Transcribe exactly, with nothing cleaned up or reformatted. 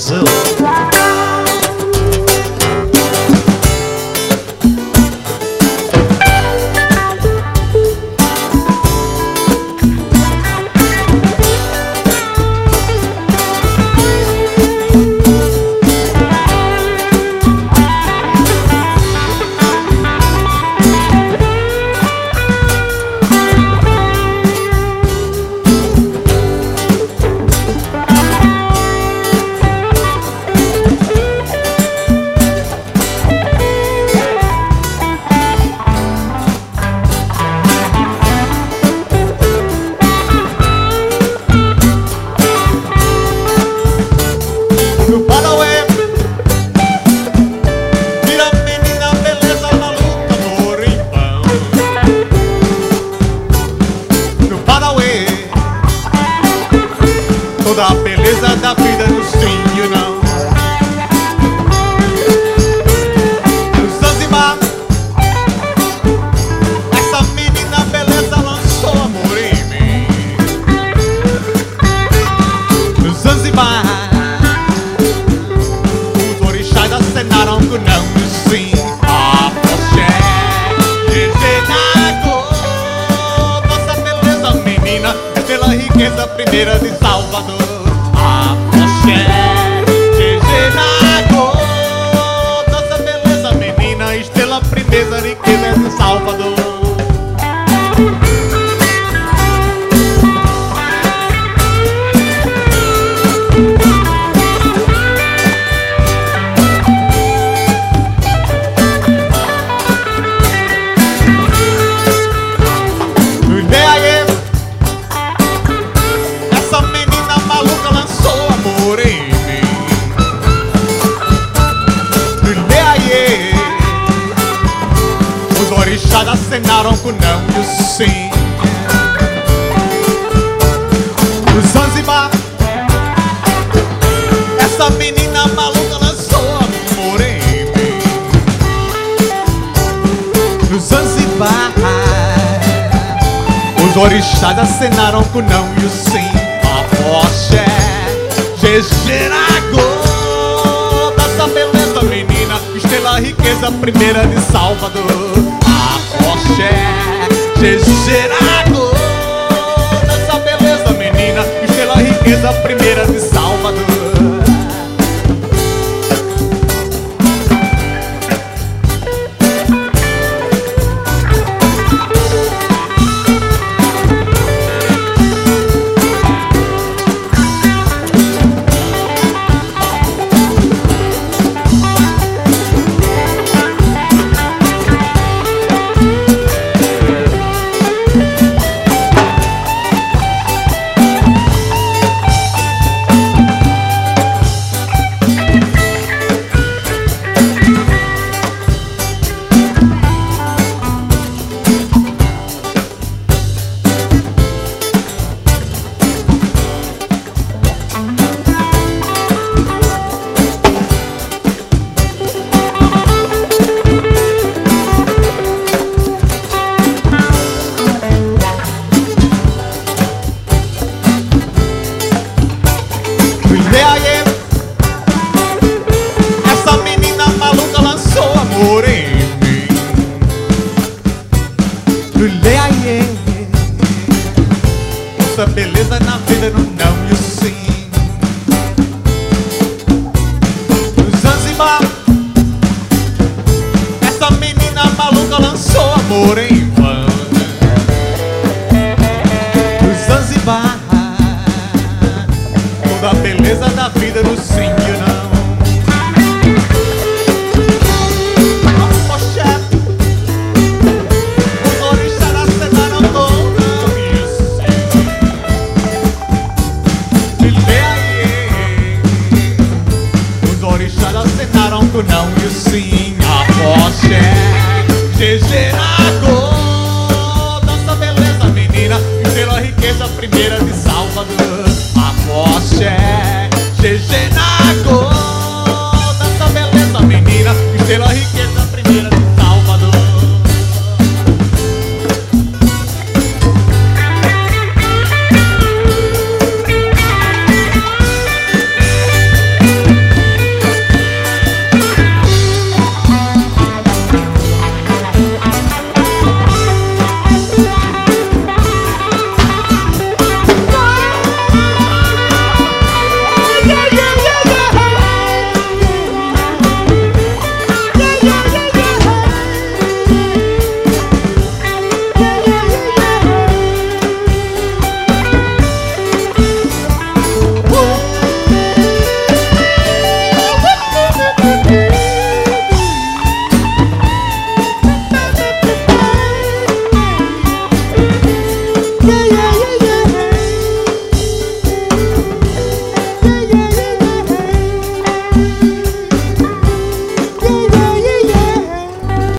Brasil. No Paraguai, vira menina beleza na luta no rimpão. No Paraguai, toda a beleza da vida no swing, não. No Zanzibar, essa menina beleza lançou amor em mim. No Zanzibar, acenaram com não e sim. A poché de Genago, nossa beleza menina é pela riqueza primeira de Salvador. A poché de Genago, nossa beleza menina estrela primeira riqueza de Salvador. Os orixás acenaram com não e o sim. No Zanzibar, essa menina maluca lançou amor em mim. No Zanzibar, os orixás acenaram com não e o sim. A poché, Genago, dessa beleza menina, estrela riqueza primeira de Salvador. A poché, Genago, dessa beleza menina, estrela riqueza primeira de Salvador. Essa menina maluca lançou amor em mim. Essa beleza na vida no não e o sim. No Zanzibar, essa menina maluca lançou amor em vão. No Zanzibar, toda a beleza da vida no sim e não. A poché, os orixás acenaram com não e o sim. Os orixás acenaram com não e o sim. A poché, Genago, nossa beleza menina, estrela riqueza primeira de